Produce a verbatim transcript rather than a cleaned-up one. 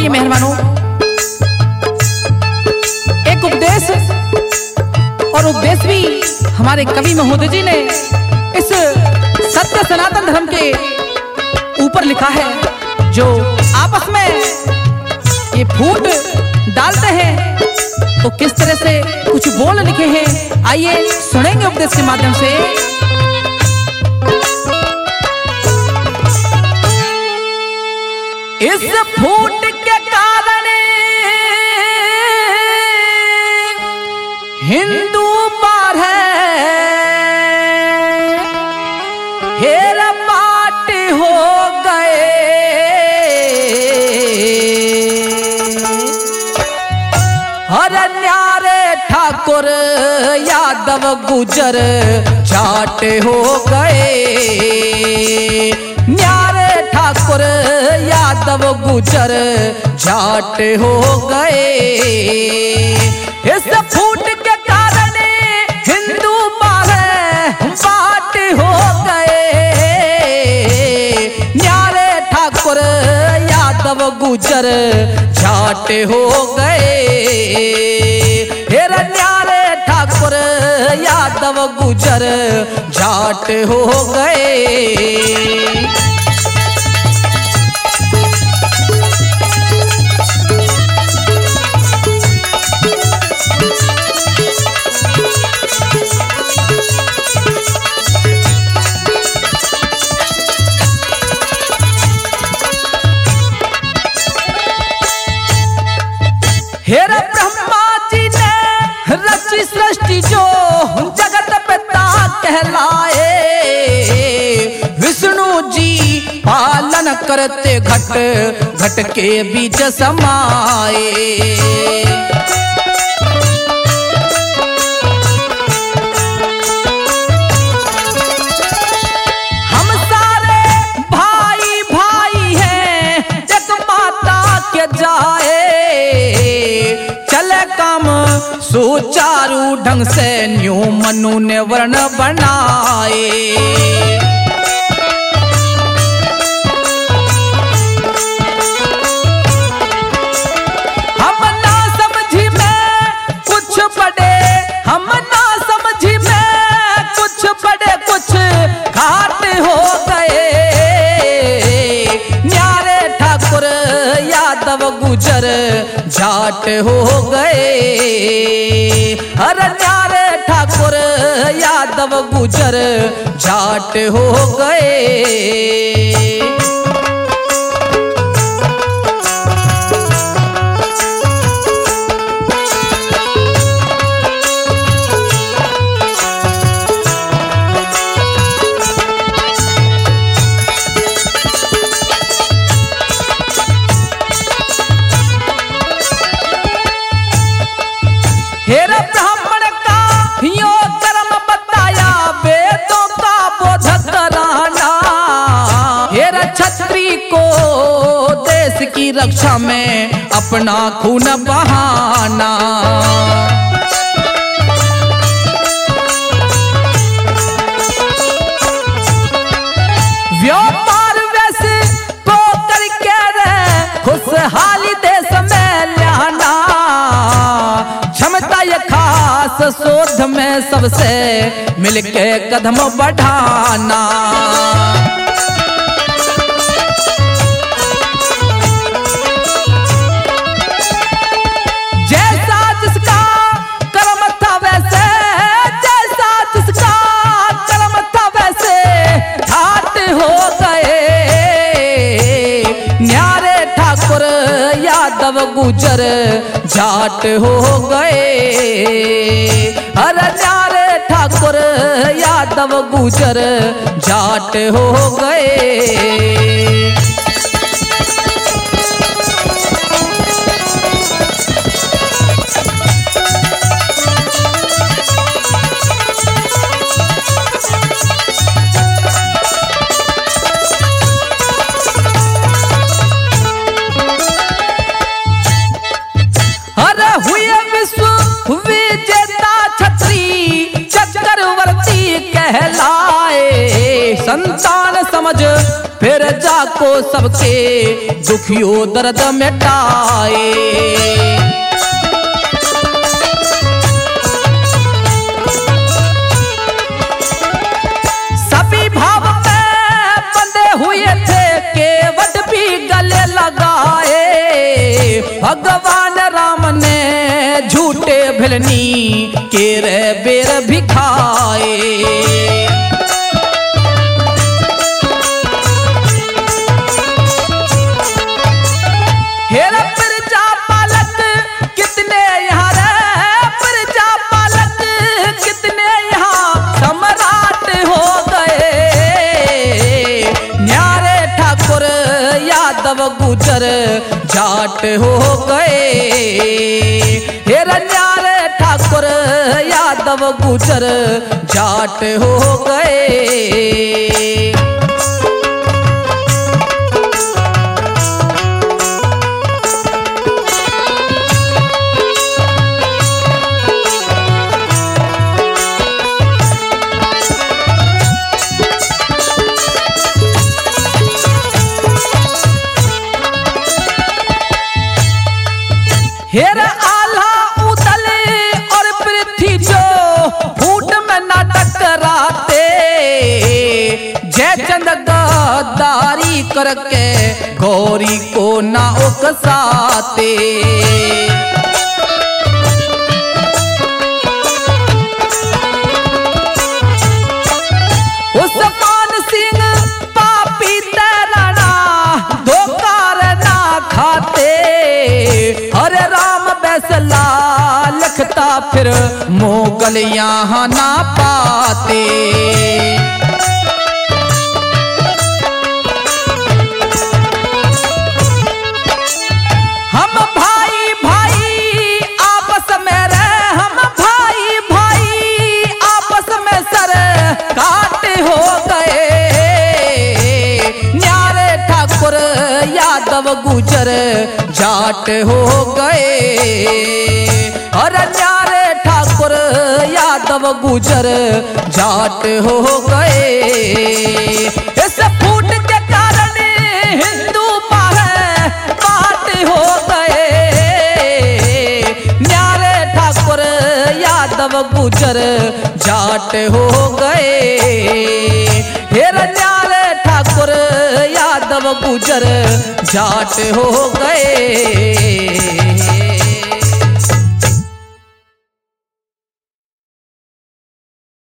आइए मेहरबानों, एक उपदेश और उपदेश भी हमारे कवि महोदय जी ने इस सत्य सनातन धर्म के ऊपर लिखा है, जो आपस में ये फूट डालते हैं तो किस तरह से कुछ बोल लिखे हैं। आइए सुनेंगे उपदेश के माध्यम से। इस फूट के कारण हिंदू पार है हेरा पाट हो गए, हर न्यारे ठाकुर यादव गुजर जाट हो गए, न्यारे ठाकुर यादव गुजर जाट हो गए। इस फूट के कारण हिंदू बाहे बाट हो गए, न्यारे ठाकुर यादव गुजर जाट हो गए, हेरा न्यारे ठाकुर यादव गुजर जाट हो गए। हेरा ब्रह्मा जी ने रची सृष्टि जो जगत पिता कहलाए, विष्णु जी पालन करते घट घट के बीच समाए। हम सारे भाई भाई हैं एक माता के जाए, चले काम सुचारू ढंग से न्यू मनु ने वर्ण बनाए। हम ना समझी में कुछ बड़े, हम ना समझी में कुछ बड़े कुछ घाट हो गए, न्यारे ठाकुर यादव गुजर जाट हो गए, हर न्यारे ठाकुर यादव गुजर जाट हो गए। हेरा ब्राह्मण का यो कर्म बताया वेदों का बोध कराना, हेरा छत्री को देश की रक्षा में अपना खून बहाना। व्यापार वैसे को करके रे खुशहाली देश में लाना, क्षमता ये खास शोध में सबसे मिलके कदम बढ़ाना। जैसा जिसका कर्म था वैसे, जैसा जिसका कर्म था वैसे घाट हो गए, न्यारे ठाकुर यादव गुजर जाट हो गए, हर न्यारे ठाकुर यादव गुजर जाट हो गए। हुए विश्व विजेता छत्री चक्रवर्ती कहलाए। संतान समझ फिर जाको सबके दुखियों दर्द मिटाए। सभी भाव में बंधे हुए थे केवट भी गले लगाए। भगवान राम ने झूठे भिलनी के रे बेर भी खाए। हेर प्रजा पालक कितने यहाँ रे प्रजा पालक कितने यहाँ सम्राट हो गए। न्यारे ठाकुर यादव गुजर जाट हो गए। हेर न्यारे ठाकुर यादव गुजर जाट हो गए। हेर आल्हा उतल और पृथ्वी जो फूट में न टकराते। जयचंद गद्दारी करके गौरी को ना उकसाते। उस्मान सिंह पापी तैराना धोकार ना खाते। अरे राम बैसला लिखता फिर मोगल यहाँ ना पाते। हम भाई भाई आपस में रहे हम भाई भाई आपस में सर काट हो गए। न्यारे ठाकुर यादव गुजर जाट हो गए। और न्यारे ठाकुर यादव गुजर जाट हो गए। इस फूट के कारण हिंदू मारे बात हो गए। न्यारे ठाकुर यादव गुजर जाट हो गए। हेर न्यारे ठाकुर यादव गुजर जाट हो गए।